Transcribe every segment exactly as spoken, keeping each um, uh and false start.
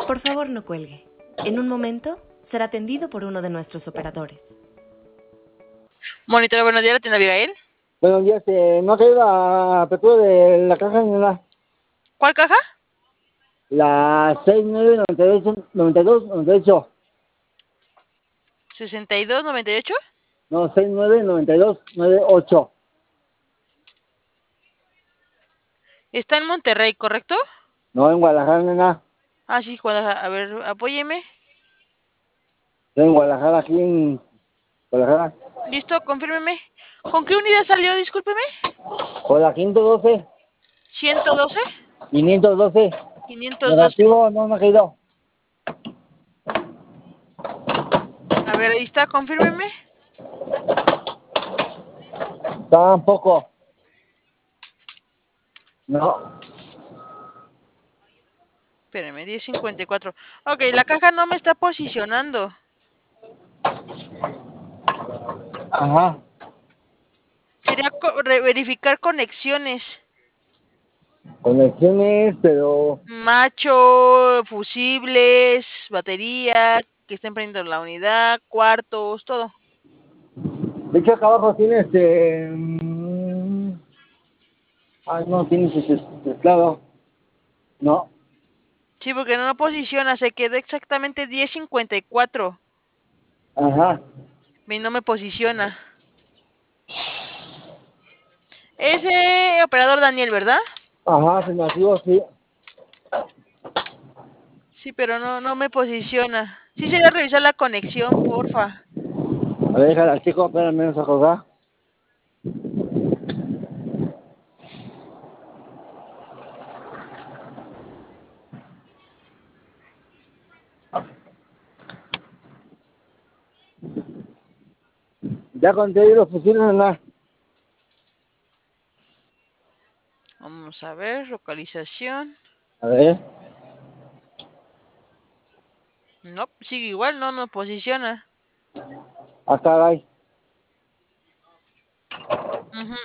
Por favor, no cuelgue. En un momento será atendido por uno de nuestros operadores. Monitor, buenos días, ¿la tienda Abigail? Buenos días, eh, no ha caído la apertura de la caja ni nada. ¿Cuál caja? La seis nueve noventa y ocho, noventa y dos, noventa y ocho. ¿sesenta y dos noventa y ocho? No, seis nueve noventa y dos, noventa y ocho. Está en Monterrey, ¿correcto? No, en Guadalajara, nena. Ah, sí, Guadalajara. A ver, apóyeme. Estoy en Guadalajara, aquí en Guadalajara. Listo, confírmeme. ¿Con qué unidad salió, discúlpeme? Con la quinientos doce. ¿ciento doce? quinientos doce. quinientos doce. Negativo, no me ha caído. A ver, ahí está, confírmeme. Tampoco. No. Espérame, diez cincuenta y cuatro. Ok, la caja no me está posicionando. Ajá. Sería co- re- verificar conexiones. Conexiones, pero... Macho, fusibles, batería, que estén prendiendo la unidad, cuartos, todo. De hecho, acá abajo tiene este... mm, Ay, no, tiene ese teclado. No. Sí, porque no posiciona, se quedó exactamente diez cincuenta y cuatro. Ajá. Y no me posiciona. Ese operador Daniel, ¿verdad? Ajá, afirmativo, sí. Sí, pero no, no me posiciona. Sí sería revisar la conexión, porfa. A ver, déjala, chico, espérame, menos a colgar. Ya conté los fusiles, nada. Vamos a ver, localización. A ver. No, sigue igual, no me posiciona. Acá hay. Ujú.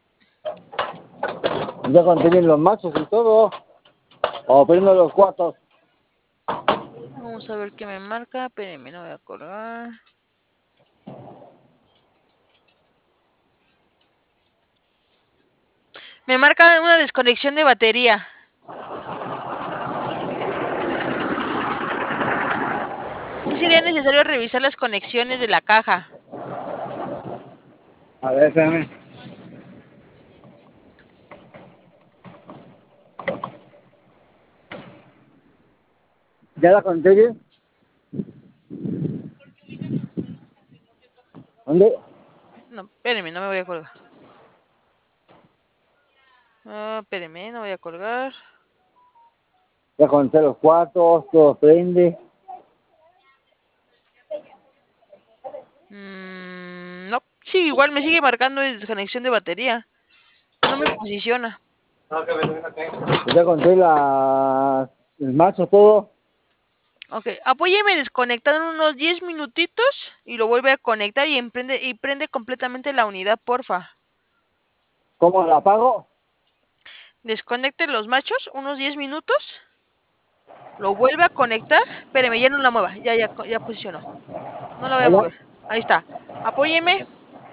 Ya conté los machos y todo. O prendo los cuartos. Vamos a ver qué me marca. Espérenme, no voy a colgar. Me marca una desconexión de batería. Sí sería necesario revisar las conexiones de la caja. A ver, espérame. ¿Ya la conté bien? ¿Dónde? No, espérenme, no me voy a colgar. Ah, espérenme, no voy a colgar. Ya conté los cuartos, todo prende. Mm, no, sí, igual me sigue marcando desconexión de batería. No me posiciona. Ya conté la... el macho, todo. Ok, apóyeme desconectando unos diez minutitos y lo vuelve a conectar y emprende, y prende completamente la unidad, porfa. ¿Cómo la apago? Desconecte los machos unos diez minutos. Lo vuelve a conectar. Espéreme, ya no la mueva. Ya, ya, ya posicionó. No la voy a ¿Hola? mover. Ahí está. Apóyeme.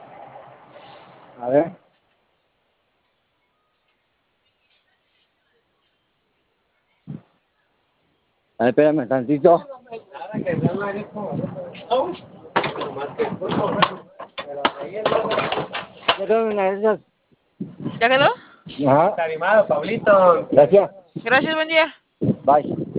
A ver. A ver, espérame tantito. Ya quedaron una de esas. ¿Ya quedó? Ajá. Está animado, Pablito. Gracias. Gracias, buen día. Bye.